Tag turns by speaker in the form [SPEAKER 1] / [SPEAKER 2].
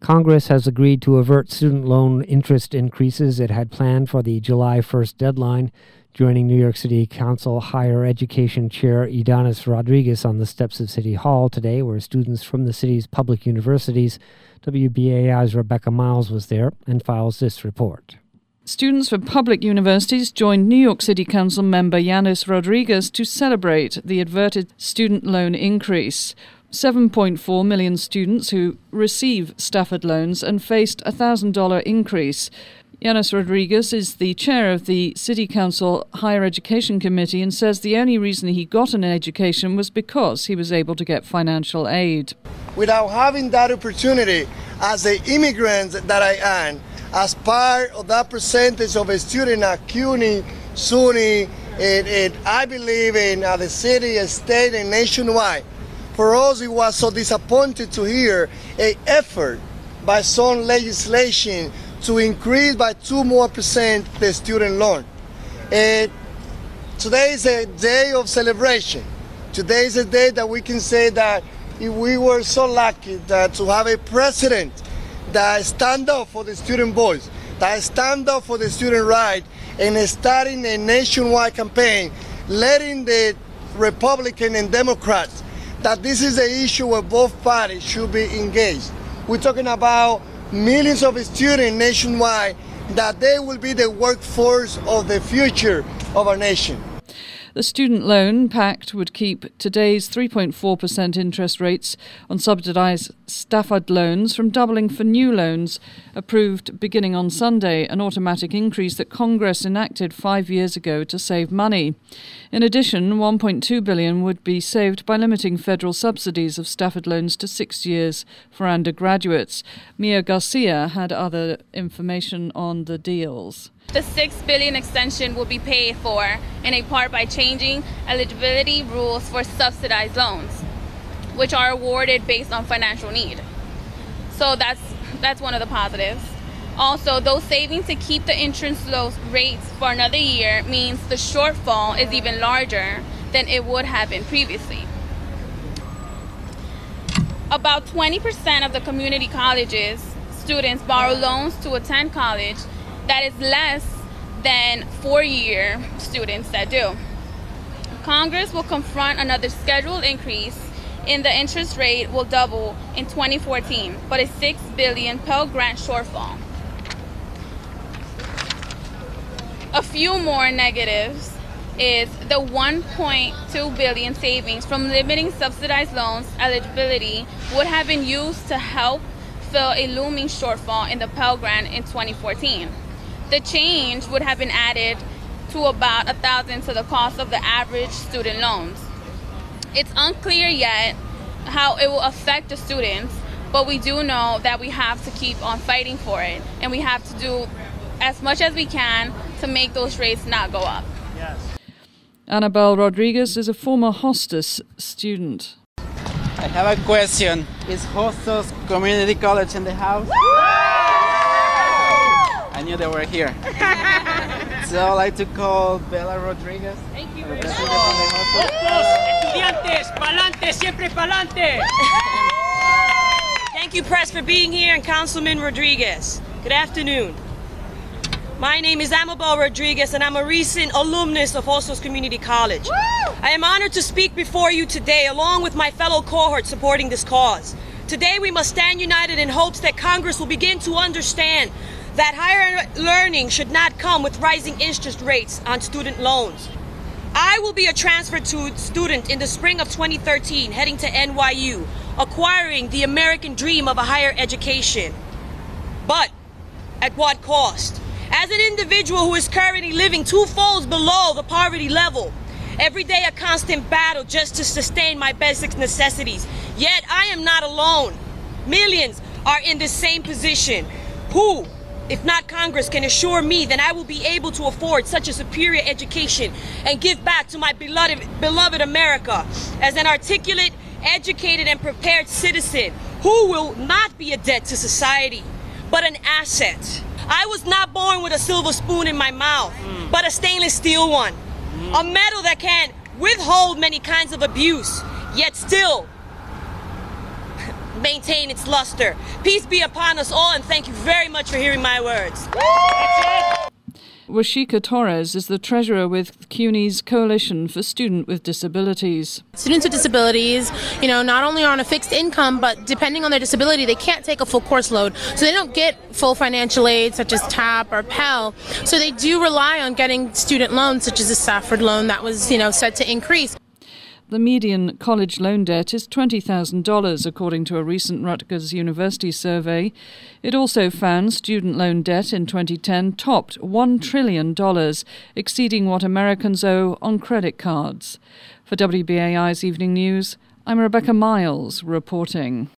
[SPEAKER 1] Congress has agreed to avert student loan interest increases it had planned for the July 1st deadline. Joining New York City Council Higher Education Chair Ydanis Rodriguez on the steps of City Hall today were students from the city's public universities. WBAI's Rebecca Miles was there and files this report.
[SPEAKER 2] Students from public universities joined New York City Council member Ydanis Rodriguez to celebrate the averted student loan increase. 7.4 million students who receive Stafford loans and faced a $1,000 increase. Ydanis Rodriguez is the chair of the City Council Higher Education Committee and says the only reason he got an education was because he was able to get financial aid.
[SPEAKER 3] Without having that opportunity as an immigrant that I am, as part of that percentage of a student at CUNY, SUNY, and I believe in the city, state, and nationwide, for us it was so disappointing to hear an effort by some legislation to increase by 2% more the student loan. Today is a day of celebration. Today is a day that we can say that we were so lucky that to have a president that stand up for the student voice, that stand up for the student right, and starting a nationwide campaign, letting the Republican and Democrats that this is an issue where both parties should be engaged. We're talking about millions of students nationwide, that they will be the workforce of the future of our nation.
[SPEAKER 2] The student loan pact would keep today's 3.4% interest rates on subsidised Stafford loans from doubling for new loans approved beginning on Sunday, an automatic increase that Congress enacted 5 years ago to save money. In addition, $1.2 billion would be saved by limiting federal subsidies of Stafford loans to 6 years for undergraduates. Mia Garcia had other information on the deals.
[SPEAKER 4] The $6 billion extension will be paid for in a part by changing eligibility rules for subsidized loans, which are awarded based on financial need. So that's one of the positives. Also, those savings to keep the interest rates for another year means the shortfall is even larger than it would have been previously. About 20% of the community colleges students borrow loans to attend college. That is less than 4-year students that do. Congress will confront another scheduled increase in the interest rate will double in 2014, but a $6 billion Pell Grant shortfall. A few more negatives is the $1.2 billion savings from limiting subsidized loans eligibility would have been used to help fill a looming shortfall in the Pell Grant in 2014. The change would have been added to about $1,000 to the cost of the average student loans. It's unclear yet how it will affect the students, but we do know that we have to keep on fighting for it, and we have to do as much as we can to make those rates not go up.
[SPEAKER 2] Yes. Annabelle Rodriguez is a former Hostos student.
[SPEAKER 5] I have a question. Is Hostos Community College in the house? I knew they were here. So I'd like to call Bella Rodriguez.
[SPEAKER 4] Thank you very
[SPEAKER 5] much.
[SPEAKER 6] Estudiantes, pa'lante, siempre pa'lante. Thank you, Press, for being here, and Councilman Rodriguez. Good afternoon. My name is Amabel Rodriguez, and I'm a recent alumnus of Hostos Community College. Woo! I am honored to speak before you today, along with my fellow cohort supporting this cause. Today, we must stand united in hopes that Congress will begin to understand that higher learning should not come with rising interest rates on student loans. I will be a transfer student in the spring of 2013, heading to NYU, acquiring the American dream of a higher education. But at what cost? As an individual who is currently living 2 folds below the poverty level, every day a constant battle just to sustain my basic necessities. Yet I am not alone. Millions are in the same position. Who, if not Congress, can assure me that I will be able to afford such a superior education and give back to my beloved America as an articulate, educated, and prepared citizen who will not be a debt to society, but an asset? I was not born with a silver spoon in my mouth, but a stainless steel one. A metal that can withhold many kinds of abuse, yet still maintain its luster. Peace be upon us all, and thank you very much for hearing my words.
[SPEAKER 2] Washika Torres is the treasurer with CUNY's Coalition for Students with Disabilities.
[SPEAKER 7] Students with disabilities, not only are on a fixed income, but depending on their disability, they can't take a full course load. So they don't get full financial aid, such as TAP or Pell. So they do rely on getting student loans, such as the Stafford loan that was, set to increase.
[SPEAKER 2] The median college loan debt is $20,000, according to a recent Rutgers University survey. It also found student loan debt in 2010 topped $1 trillion, exceeding what Americans owe on credit cards. For WBAI's Evening News, I'm Rebecca Miles reporting.